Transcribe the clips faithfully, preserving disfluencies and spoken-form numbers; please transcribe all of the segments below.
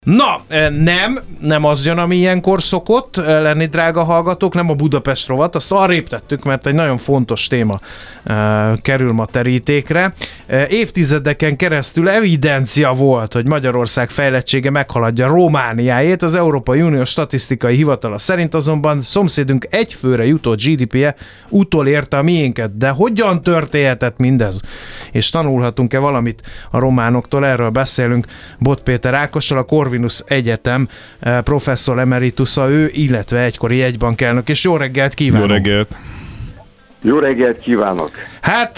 Na, nem, nem az jön, ami ilyenkor szokott lenni, drága hallgatók, nem a Budapest rovat, azt arrébb tettük, mert egy nagyon fontos téma e, kerül ma terítékre. E, évtizedeken keresztül evidencia volt, hogy Magyarország fejlettsége meghaladja Romániáét, az Európai Unió statisztikai hivatala szerint azonban szomszédunk egyfőre jutott gé dé pé-je utolérte a miénket, de hogyan történhetett mindez? És tanulhatunk-e valamit a románoktól? Erről beszélünk Bot Péter Ákossal, a Corvinus Egyetem professzor emeritusa ő, illetve egykori jegybankelnök, és jó reggelt kívánok! Jó reggelt! Jó reggelt kívánok! Hát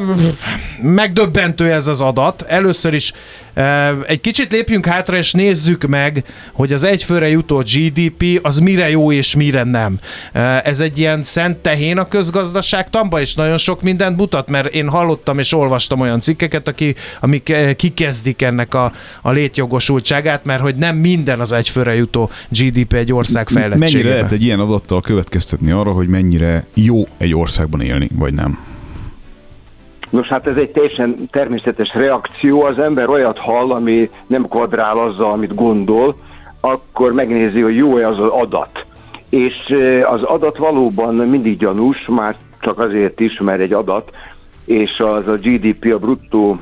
megdöbbentő ez az adat. Először is egy kicsit lépjünk hátra, és nézzük meg, hogy az egyfőre jutó gé dé pé az mire jó és mire nem. Ez egy ilyen szent tehén a közgazdaságtanban, és nagyon sok mindent mutat, mert én hallottam és olvastam olyan cikkeket, aki, amik kikezdik ennek a, a létjogosultságát, mert hogy nem minden az egyfőre jutó gé dé pé egy ország fejlettségében. Mennyire lehet egy ilyen adattal következtetni arra, hogy mennyire jó egy országban élni, vagy nem? Nos, hát ez egy teljesen természetes reakció. Az ember olyat hall, ami nem kvadrál azzal, amit gondol, akkor megnézi, hogy jó-e az az adat. És az adat valóban mindig gyanús, már csak azért is, mert egy adat, és az a gé dé pé, a bruttó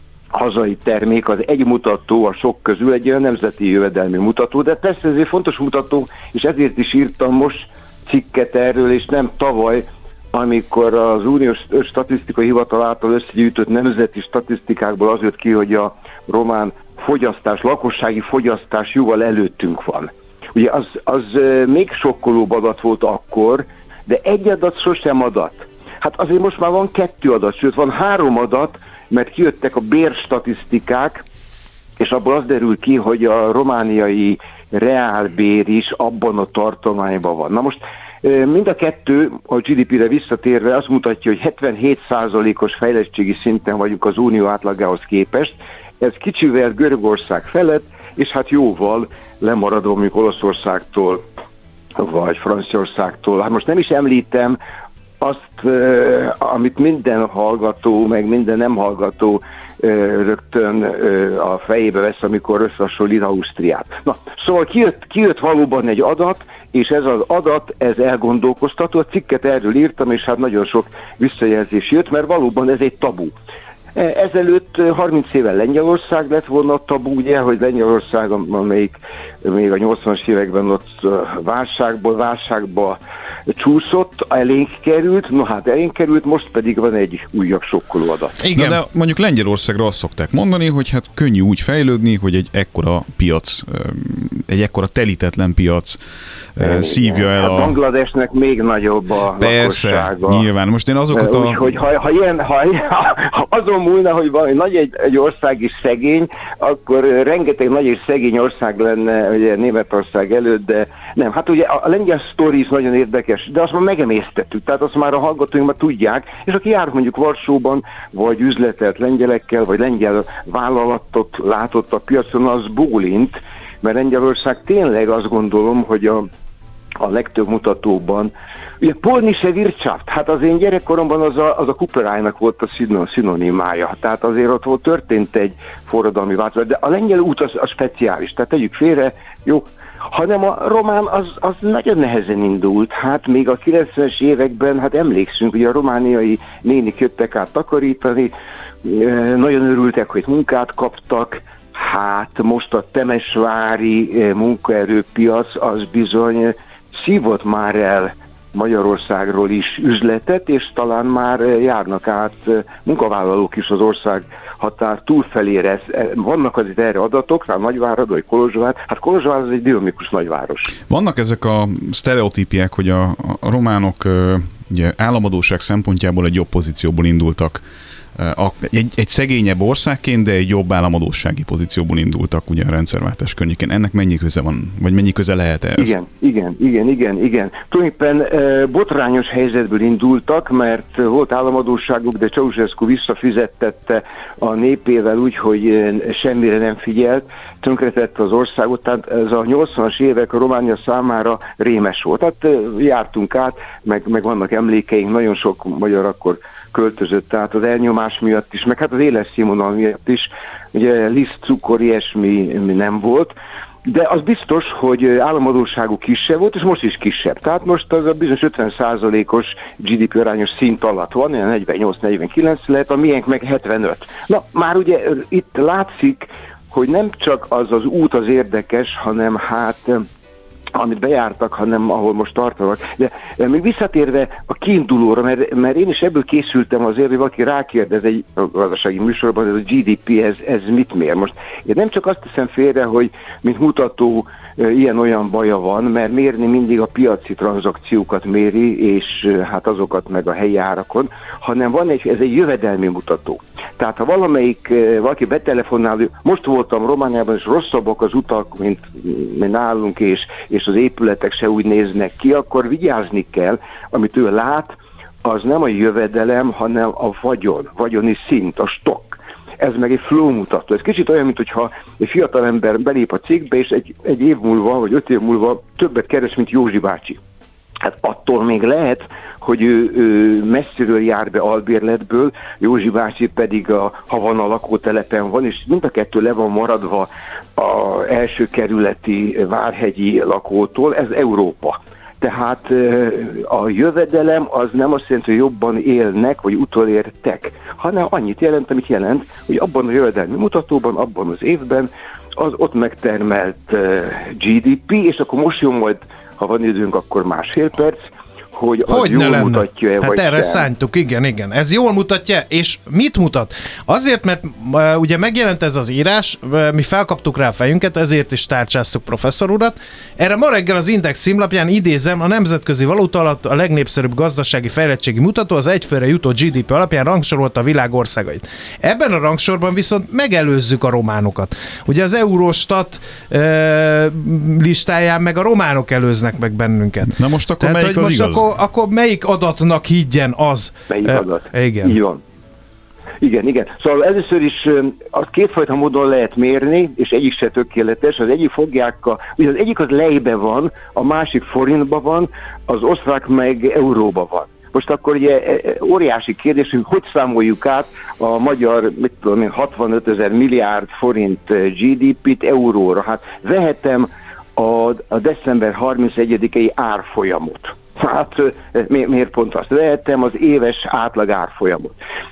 hazai termék, az egy mutató a sok közül, egy olyan nemzeti jövedelmi mutató, de persze ez egy fontos mutató, és ezért is írtam most cikket erről, és nem tavaly, amikor az Uniós Statisztikai Hivatal által összegyűjtött nemzeti statisztikákból az jött ki, hogy a román fogyasztás, lakossági fogyasztás jóval előttünk van. Ugye az, az még sokkolóbb adat volt akkor, de egy adat sosem adat. Hát azért most már van kettő adat, sőt van három adat, mert kijöttek a bérstatisztikák, és abból az derül ki, hogy a romániai reálbér is abban a tartományban van. Na most mind a kettő, a gé dé pére visszatérve azt mutatja, hogy hetvenhét százalékos fejlettségi szinten vagyunk az unió átlagához képest. Ez kicsivel Görögország felett, és hát jóval lemaradó mondjuk Olaszországtól, vagy Franciaországtól. Hát most nem is említem azt, amit minden hallgató, meg minden nem hallgató rögtön a fejébe vesz, amikor összehasonlít Ausztriát. Na, szóval kijött, kijött valóban egy adat, és ez az adat, ez elgondolkoztató. A cikket erről írtam, és hát nagyon sok visszajelzés jött, mert valóban ez egy tabu. Ezelőtt harminc éve Lengyelország lett volna a tabu, ugye, hogy Lengyelország, amelyik még a nyolcvanas években ott válságból válságba csúszott, elénk került, no hát elénk került, most pedig van egy újabb sokkoló adat. Igen. Na de mondjuk Lengyelországra azt szokták mondani, hogy hát könnyű úgy fejlődni, hogy egy ekkora piac, egy ekkora telítetlen piac igen, szívja el hát a... Bangladesnek még nagyobb a Persze, lakossága. Nyilván. Most én azokat a... Úgyhogy ha, ha, ilyen, ha, ha azon múlna, hogy valami nagy egy, egy ország is szegény, akkor rengeteg nagy és szegény ország lenne ugye Németország előtt, de nem. Hát ugye a lengyel sztori is nagyon érdekes, de azt már megemésztettük, tehát azt már a hallgatóink már tudják, és aki jár mondjuk Varsóban, vagy üzletelt lengyelekkel, vagy lengyel vállalatot látott a piacon, az bólint, mert Lengyelország tényleg azt gondolom, hogy a a legtöbb mutatóban. Ugye polnische Wirtschaft, hát az én gyerekkoromban az a, az a Kuperájnak volt a szinonimája. Tehát azért ott volt, történt egy forradalmi változás, de a lengyel út az, az speciális, tehát tegyük félre, jó, hanem a román az, az nagyon nehezen indult. Hát még a kilencvenes években, hát emlékszünk, hogy a romániai nénik jöttek át takarítani, nagyon örültek, hogy munkát kaptak. Hát most a temesvári munkaerőpiac az bizony szívott már el Magyarországról is üzletet, és talán már járnak át munkavállalók is az ország határ túlfelére. Vannak azért erre adatok, rá Nagyvárad, vagy Kolozsvár. Hát Kolozsvár az egy dinamikus nagyváros. Vannak ezek a sztereotípiák, hogy a, a románok ugye, államadóság szempontjából egy jobb pozícióból indultak. Egy, egy szegényebb országként, de egy jobb államadóssági pozícióból indultak ugye a rendszerváltás környékén. Ennek mennyi köze van, vagy mennyi köze lehet ez? Igen, igen, igen, igen, igen. Tulajdonképpen e, botrányos helyzetből indultak, mert volt államadósságuk, de Ceausescu visszafizettette a népével úgy, hogy semmire nem figyelt, tönkretette az országot, tehát ez a nyolcvanas évek a Románia számára rémes volt. Tehát jártunk át, meg, meg vannak emlékeink, nagyon sok magyar akkor költözött át az elnyomás más miatt is, meg hát az életszínvonal miatt is, ugye liszt, cukor, ilyesmi nem volt, de az biztos, hogy államadósságuk kisebb volt, és most is kisebb. Tehát most az a bizonyos ötven százalékos gé dé pé arányos szint alatt van, olyan negyvennyolc negyvenkilenc lehet, a miénk meg hetvenöt. Na, már ugye itt látszik, hogy nem csak az az út az érdekes, hanem hát amit bejártak, hanem ahol most tartanak. De még visszatérve a kiindulóra, mert, mert én is ebből készültem azért, hogy valaki rákérdez egy gazdasági műsorban, ez a gé dé pé, ez, ez mit mér? Most én nem csak azt teszem félre, hogy mint mutató ilyen-olyan baja van, mert mérni mindig a piaci tranzakciókat méri, és hát azokat meg a helyi árakon, hanem van egy, ez egy jövedelmi mutató. Tehát ha valamelyik, valaki betelefonál, most voltam Romániában, és rosszabbak az utak, mint, mint nálunk, és, és az épületek se úgy néznek ki, akkor vigyázni kell, amit ő lát, az nem a jövedelem, hanem a vagyon, vagyoni szint, a stok. Ez meg egy flow mutató. Ez kicsit olyan, mint hogyha egy fiatal ember belép a cégbe, és egy, egy év múlva, vagy öt év múlva többet keres, mint Józsi bácsi. Hát attól még lehet, hogy ő, ő messziről jár be albérletből, Józsi bácsi pedig, a, ha van a lakótelepen van, és mind a kettő le van maradva az első kerületi várhegyi lakótól, ez Európa. Tehát a jövedelem az nem azt jelenti, hogy jobban élnek, vagy utolértek, hanem annyit jelent, amit jelent, hogy abban a jövedelmi mutatóban, abban az évben az ott megtermelt gé dé pé, és akkor most jön majd, ha van időnk, akkor másfél perc, hogy az hogy jól mutatja-e, hát vagy erre sem. szántuk, igen, igen. Ez jól mutatja, és mit mutat? Azért, mert uh, ugye megjelent ez az írás, uh, mi felkaptuk rá a fejünket, ezért is tárcsáztuk professzor urat. Erre ma reggel az Index címlapján idézem, a nemzetközi valuta alatt a legnépszerűbb gazdasági fejlettségi mutató az egyfőre jutó gé dé pé alapján rangsorolta a világ országait. Ebben a rangsorban viszont megelőzzük a románokat. Ugye az Eurostat uh, listáján meg a románok előznek meg bennünket. Na most akkor Tehát, melyik az most igaz? Akkor, akkor melyik adatnak higgyen az? Melyik e, adat? Igen. Így van. Igen, igen. Szóval először is azt kétfajta módon lehet mérni, és egyik se tökéletes. Az egyik fogják, a, ugye az egyik az lejbe van, a másik forintba van, az osztrák meg euróba van. Most akkor ugye óriási kérdés, hogy hogy számoljuk át a magyar, mit tudom én, hatvanöt ezer milliárd forint gé dé pét euróra. Hát vehetem a, a december harmincegyedikei árfolyamot. Hát mi, miért pont azt vehettem? Az éves átlag árfolyamot.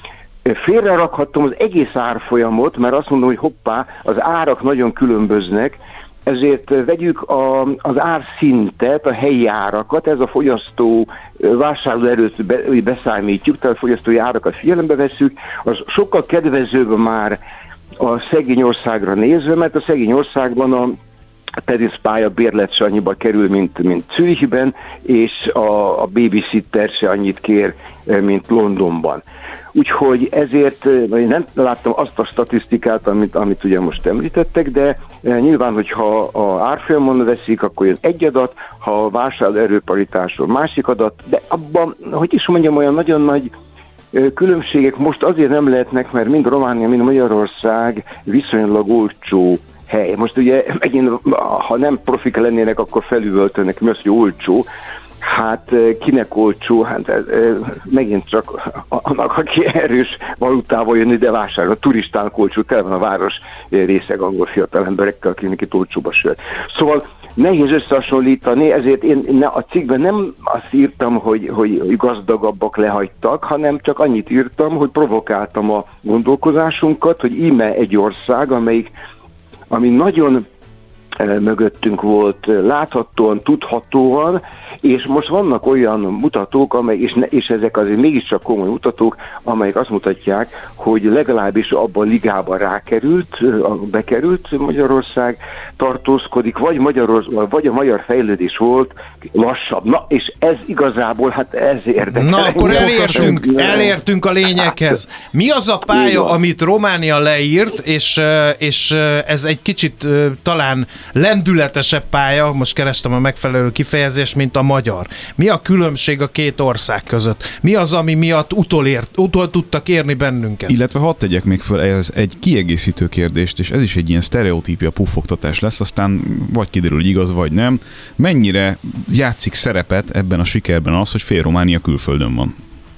Félre rakhattam az egész árfolyamot, mert azt mondom, hogy hoppá, az árak nagyon különböznek, ezért vegyük a, az árszintet, a helyi árakat, ez a fogyasztó vásárlóerőt be, beszámítjuk, tehát a fogyasztói árakat figyelembe vesszük, az sokkal kedvezőbb már a szegény országra nézve, mert a szegény országban a teniszpálya bérlet se annyiba kerül, mint, mint Zürichben, és a, a babysitter se annyit kér, mint Londonban. Úgyhogy ezért én nem láttam azt a statisztikát, amit, amit ugye most említettek, de nyilván, hogyha a árfolyamon veszik, akkor jön egy adat, ha a vásárlóerőparitásról másik adat, de abban, hogy is mondjam, olyan nagyon nagy különbségek most azért nem lehetnek, mert mind Románia, mind Magyarország viszonylag olcsó hely. Most ugye megint, ha nem profik lennének, akkor felüvöltönek, mi az, hogy olcsó. Hát kinek olcsó? Hát megint csak annak, aki erős valutával jön ide vásárolni. A turistának olcsó, tele van a város részeg angol fiatal emberekkel, akinek itt olcsóbb a sör. Szóval nehéz összehasonlítani, ezért én a cikkben nem azt írtam, hogy, hogy gazdagabbak lehagytak, hanem csak annyit írtam, hogy provokáltam a gondolkozásunkat, hogy íme egy ország, amelyik ami nagyon mögöttünk volt láthatóan, tudhatóan, és most vannak olyan mutatók, amely, és, ne, és ezek azért mégiscsak komoly mutatók, amelyek azt mutatják, hogy legalábbis abban a ligában rákerült, bekerült Magyarország, tartózkodik, vagy, Magyarország, vagy a magyar fejlődés volt lassabb. Na, és ez igazából, hát ez érdekel. Na, akkor elértünk, elértünk a lényeghez. Mi az a pálya, amit Románia leírt, és, és ez egy kicsit talán lendületesebb pálya, most kerestem a megfelelő kifejezést, mint a magyar. Mi a különbség a két ország között? Mi az, ami miatt utolért, utol tudtak érni bennünket? Illetve hadd tegyek még föl ez egy kiegészítő kérdést, és ez is egy ilyen sztereotípia puffogtatás lesz, aztán vagy kiderül, hogy igaz, vagy nem. Mennyire játszik szerepet ebben a sikerben az, hogy fél Románia külföldön van?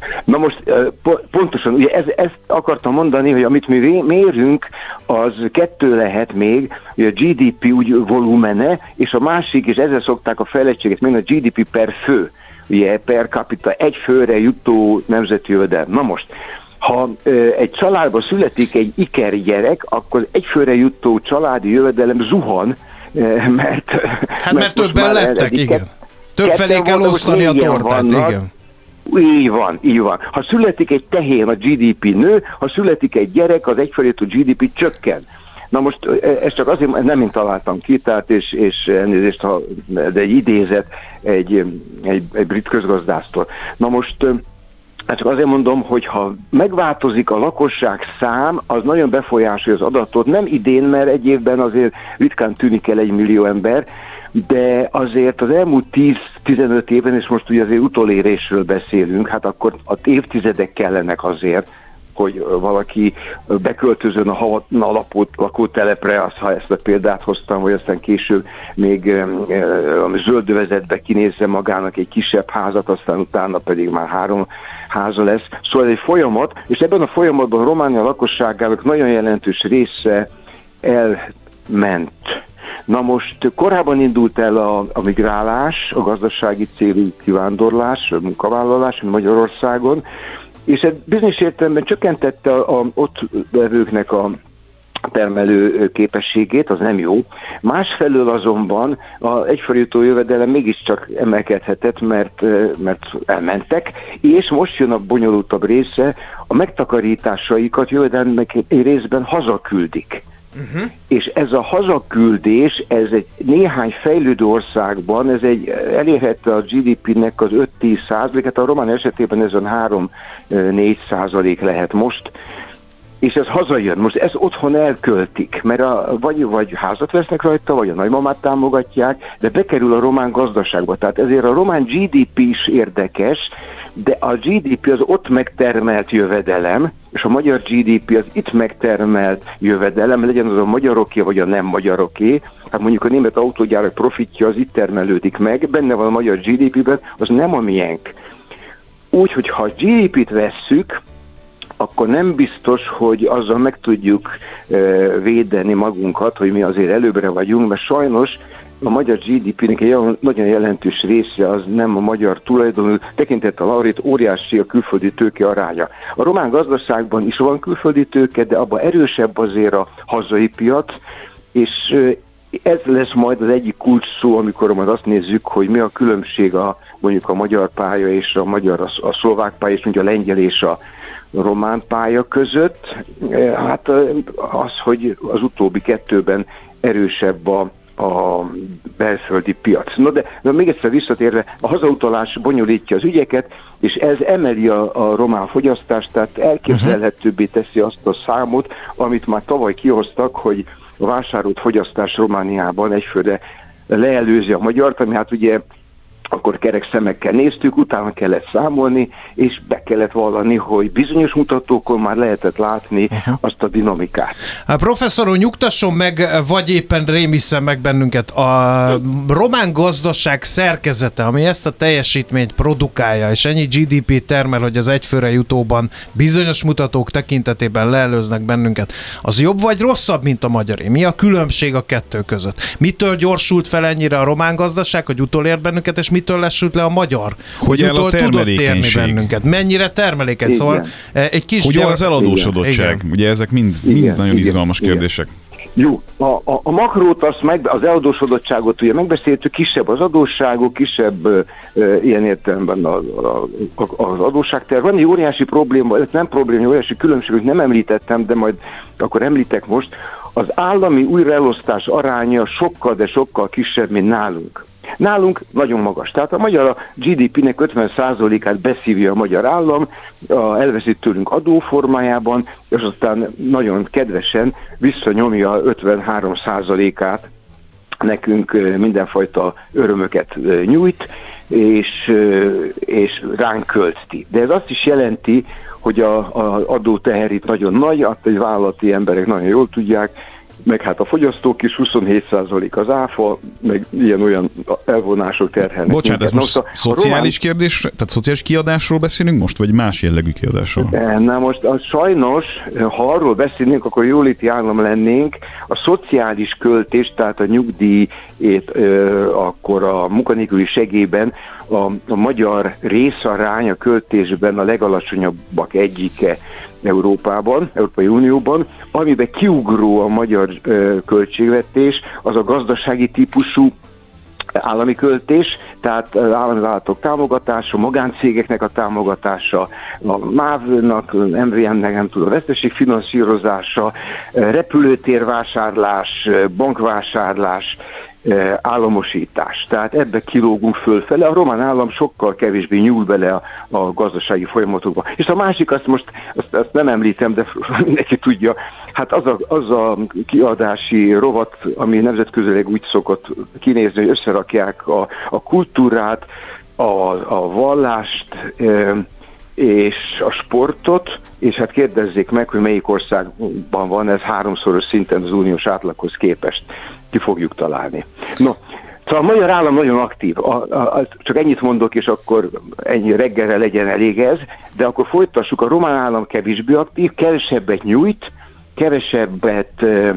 Na most pontosan, ugye ez, ezt akartam mondani, hogy amit mi mérünk, az kettő lehet még, hogy a gé dé pé úgy volumene, és a másik, és ezzel szokták a fejlettséget mérni, a gé dé pé per fő, ugye per capita, egy főre jutó nemzeti jövedelem. Na most, ha egy családba születik egy iker gyerek, akkor egy főre jutó családi jövedelem zuhan, mert... Hát mert, mert többen lettek, igen. Több felé kell osztani a tortát, vannak. Igen. Így van, így van. Ha születik egy tehén, a gé dé pé nő, ha születik egy gyerek, az egyfelétű gé dé pé csökken. Na most ez csak azért, nem én találtam ki, tehát és, és elnézést, ha, de egy idézet egy, egy, egy brit közgazdásztól. Na most hát csak azért mondom, hogy ha megváltozik a lakosság szám, az nagyon befolyásolja az adatot. Nem idén, mert egy évben azért ritkán tűnik el egy millió ember, de azért az elmúlt tíz-tizenöt évben, és most ugye azért utolérésről beszélünk, hát akkor az évtizedek kellenek azért, hogy valaki beköltözön a halapot lakótelepre, azt, ha ezt a példát hoztam, vagy aztán később még a zöldövezetbe kinézze magának egy kisebb házat, aztán utána pedig már három háza lesz. Szóval ez egy folyamat, és ebben a folyamatban a Románia lakosságának nagyon jelentős része elment. Na most korábban indult el a, a migrálás, a gazdasági célú kivándorlás, a munkavállalás Magyarországon, és ez bizonyos értelemben csökkentette a, a ott levőknek a termelő képességét, az nem jó. Másfelől azonban az egyfeljutó jövedelem mégiscsak emelkedhetett, mert, mert elmentek, és most jön a bonyolultabb része, a megtakarításaikat jövedelmek részben hazaküldik. Uh-huh. És ez a hazaküldés, ez egy néhány fejlődő országban, ez egy elérhette a gé dé pének az öt-tíz százalékát, a román esetében ez a három-négy százalék lehet most, és ez hazajön. Most ez otthon elköltik, mert a, vagy, vagy házat vesznek rajta, vagy a nagymamát támogatják, de bekerül a román gazdaságba. Tehát ezért a román gé dé pé is érdekes, de a gé dé pé az ott megtermelt jövedelem, és a magyar gé dé pé az itt megtermelt jövedelem, legyen az a magyaroké, vagy a nem magyaroké. Hát mondjuk a német autógyárak profitja az itt termelődik meg, benne van a magyar gé dé pében, az nem a miénk. Úgy, hogy ha a gé dé pét vesszük, akkor nem biztos, hogy azzal meg tudjuk védeni magunkat, hogy mi azért előbbre vagyunk, mert sajnos a magyar gé dé pének egy nagyon jelentős része az nem a magyar tulajdonú, tekintettel arra, hogy óriási a külföldi tőke aránya. A román gazdaságban is van külföldi tőke, de abban erősebb azért a hazai piac, és ez lesz majd az egyik kulcs szó, amikor majd azt nézzük, hogy mi a különbség a mondjuk a magyar pálya és a magyar, a, a szlovák pálya, és mondjuk a lengyel és a román pálya között. Hát az, hogy az utóbbi kettőben erősebb a, a belföldi piac. No de, de még egyszer visszatérve, a hazautalás bonyolítja az ügyeket, és ez emeli a, a román fogyasztást, tehát elképzelhetőbbé teszi azt a számot, amit már tavaly kihoztak, hogy a vásárolt fogyasztás Romániában egyfőre leelőzi a magyart, ami hát ugye akkor kerek szemekkel néztük, utána kellett számolni, és be kellett vallani, hogy bizonyos mutatókon már lehetett látni uh-huh. azt a dinamikát. A professzor úr, nyugtasson meg, vagy éppen rémisszen meg bennünket. A román gazdaság szerkezete, ami ezt a teljesítményt produkálja, és ennyi gé dé pé termel, hogy az egyfőre jutóban bizonyos mutatók tekintetében leelőznek bennünket, az jobb vagy rosszabb, mint a magyaré? Mi a különbség a kettő között? Mitől gyorsult fel ennyire a román gazdaság, hogy utolért bennünket, és mitől lesült le a magyar? Hogy áll a termelékenység? Bennünket? Mennyire termelékeny? Igen. Szóval egy kis Hogy gyors... az eladósodottság? Igen. Ugye ezek mind, mind igen. nagyon Igen. izgalmas Igen. kérdések. Jó, a, a, a makrót, azt meg, az eladósodottságot ugye megbeszéltük, kisebb az adósságok, kisebb uh, uh, ilyen értelemben az, az adósságterv. Van egy óriási probléma, nem probléma, óriási különbség, hogy nem említettem, de majd akkor említek most. Az állami újraelosztás aránya sokkal, de sokkal kisebb, mint nálunk. Nálunk nagyon magas. Tehát a magyar a gé dé pének ötven százalékát beszívja a magyar állam, elveszi tőlünk adóformájában, és aztán nagyon kedvesen visszanyomja ötvenhárom százalékát nekünk mindenfajta örömöket nyújt, és, és ránk költi. De ez azt is jelenti, hogy az adóteher itt nagyon nagy, azt egy vállalati emberek nagyon jól tudják, meg hát a fogyasztók is, huszonhét százalék az áfa, meg ilyen-olyan elvonások terhelnek. Bocsánat, ez most a, szociális román... kérdés, tehát szociális kiadásról beszélünk most, vagy más jellegű kiadásról? Na most az sajnos, ha arról beszélnénk, akkor jóléti állam lennénk, a szociális költés, tehát a nyugdíjét, akkor a munkanélküli segélyben a, a magyar részarány a költésben a legalacsonyabbak egyike Európában, Európai Unióban, amiben kiugró a magyar ö, költségvetés, az a gazdasági típusú állami költés, tehát állami vállalatok támogatása, magáncégeknek a támogatása, a MÁV-nak, em vé em-nek nem tudom, a veszteség finanszírozása, repülőtérvásárlás, bankvásárlás, államosítás. Tehát ebbe kilógunk fölfele, a román állam sokkal kevésbé nyúl bele a, a gazdasági folyamatokba. És a másik, azt most azt, azt nem említem, de mindenki tudja, hát az a, az a kiadási rovat, ami nemzetközileg úgy szokott kinézni, hogy összerakják a, a kultúrát, a, a vallást, e, és a sportot, és hát kérdezzék meg, hogy melyik országban van ez háromszoros szinten az uniós átlaghoz képest. Ki fogjuk találni. No, szóval a magyar állam nagyon aktív. A, a, a, csak ennyit mondok, és akkor ennyi reggelre legyen elég ez, de akkor folytassuk. A román állam kevésbé aktív, kevesebbet nyújt, kevesebbet e,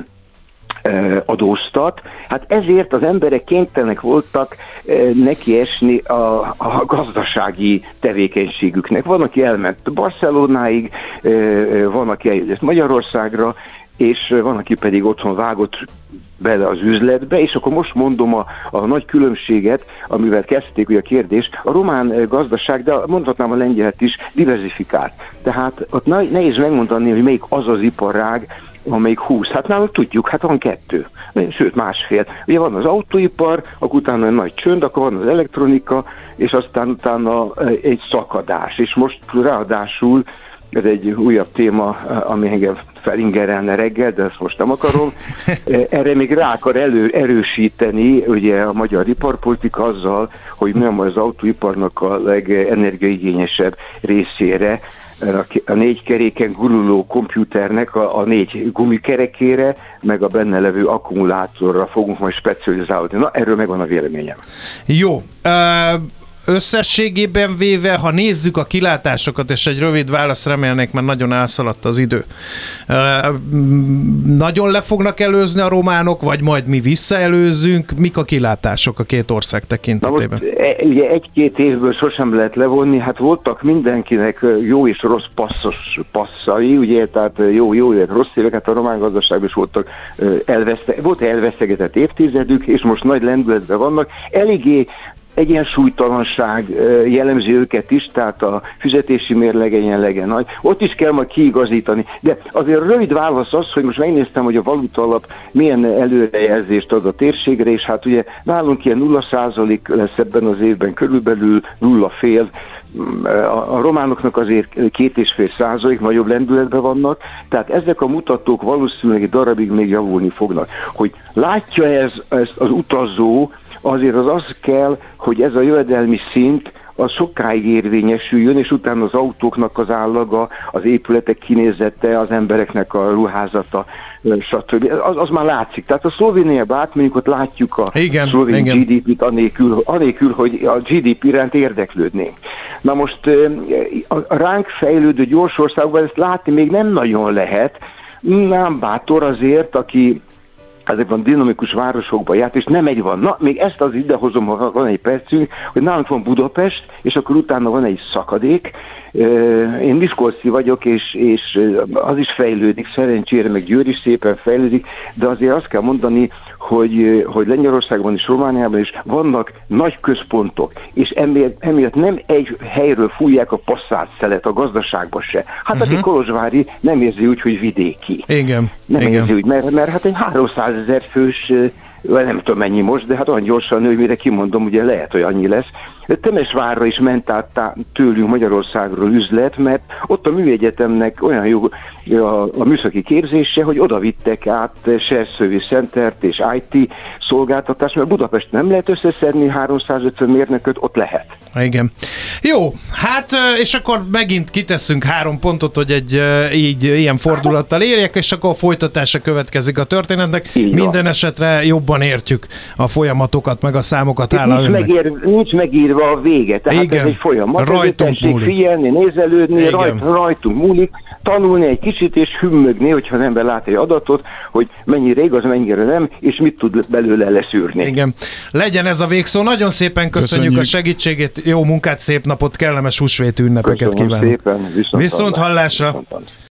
e, adóztat. Hát ezért az emberek kénytelenek voltak e, nekiesni a, a gazdasági tevékenységüknek. Van, aki elment Barcelonáig, e, van, aki eljött Magyarországra, és van, aki pedig otthon vágott bele az üzletbe, és akkor most mondom a, a nagy különbséget, amivel kezdték ugye a kérdést. A román gazdaság, de mondhatnám a lengyelt is, diversifikált. Tehát ott nehéz megmondani, hogy melyik az az iparág, amelyik húsz. Hát nálunk tudjuk, hát van kettő, sőt másfél. Ugye van az autóipar, akkor utána egy nagy csönd, akkor van az elektronika, és aztán utána egy szakadás. És most ráadásul ez egy újabb téma, ami engem felingerelne reggel, de ezt most nem akarom. Erre még rá akar elő, erősíteni ugye a magyar iparpolitika azzal, hogy nem az autóiparnak a legenergiaigényesebb részére, a négy keréken guruló kompjúternek a, a négy gumikerekére, meg a benne levő akkumulátorra fogunk majd specializálni. Na, erről megvan a véleményem. Jó. Uh... Összességében véve, ha nézzük a kilátásokat, és egy rövid választ remélnék, mert nagyon elszaladt az idő. Nagyon le fognak előzni a románok, vagy majd mi visszaelőzzünk? Mik a kilátások a két ország tekintetében? Na most, ugye egy-két évből sosem lehet levonni, hát voltak mindenkinek jó és rossz passzos passzai, ugye, tehát jó, jó évek, rossz évek, hát a román gazdaságban is voltak elveszte, volt elvesztegetett évtizedük, és most nagy lendületben vannak. Eléggé egyensúlytalanság jellemzi őket is, tehát a fizetési mérlege jelenlege nagy. Ott is kell majd kiigazítani. De azért rövid válasz az, hogy most megnéztem, hogy a valuta alap milyen előrejelzést ad a térségre, és hát ugye nálunk ilyen nulla százalék lesz ebben az évben, körülbelül nulla fél. A románoknak azért két és fél százalék nagyobb lendületben vannak, tehát ezek a mutatók valószínűleg egy darabig még javulni fognak. Hogy látja ez, ez az utazó, azért az az kell, hogy ez a jövedelmi szint az sokáig érvényesüljön, és utána az autóknak az állaga, az épületek kinézete, az embereknek a ruházata, stb. Az, az már látszik. Tehát a Szlovéniába átmegyünk, ott látjuk a igen, szlovén igen. gé dé pét anélkül, anélkül, hogy a gé dé pé iránt érdeklődnénk. Na most a ránk fejlődő gyors országban ezt látni még nem nagyon lehet. Nem bátor azért, aki ezekben dinamikus városokban járt, és nem egy van. Na, még ezt az idehozom, ha van egy percünk, hogy nálunk van Budapest, és akkor utána van egy szakadék. Én Miskolci vagyok, és, és az is fejlődik, szerencsére, meg Győr is szépen fejlődik, de azért azt kell mondani, hogy, hogy Lengyelországban és Romániában is vannak nagy központok, és emiatt, emiatt nem egy helyről fújják a passzát szelet a gazdaságba se. Hát uh-huh. aki kolozsvári nem érzi úgy, hogy vidéki. Igen. Nem Igen. érzi úgy, mert, mert hát egy háromszázezer fős, nem tudom mennyi most, de hát olyan gyorsan nő, mire kimondom, ugye lehet, hogy annyi lesz. Temesvárra is ment át tőlünk Magyarországról üzlet, mert ott a műegyetemnek olyan jó a, a műszaki képzése, hogy oda vittek át Shared Service Centert és i té szolgáltatást, mert Budapest nem lehet összeszedni háromszázötven mérnököt, ott lehet. Igen. Jó, hát és akkor megint kitesszünk három pontot, hogy egy így ilyen fordulattal érjek, és akkor a folytatása következik a történetnek. Minden esetre jobban értjük a folyamatokat, meg a számokat. Nincs, megér, nincs megírva a vége, tehát igen. Ez egy folyamat. Rajtunk múlik. Figyelni, nézelődni, rajt, rajtunk múlik, tanulni egy kicsit, és hümmögni, hogyha az ember lát egy adatot, hogy mennyire igaz, mennyire nem, és mit tud belőle leszűrni. Igen. Legyen ez a végszó. Nagyon szépen köszönjük, köszönjük. a segítségét, jó munkát, szép napot, kellemes húsvét ünnepeket Köszönöm kívánok. Szépen, viszont, viszont hallásra. hallásra.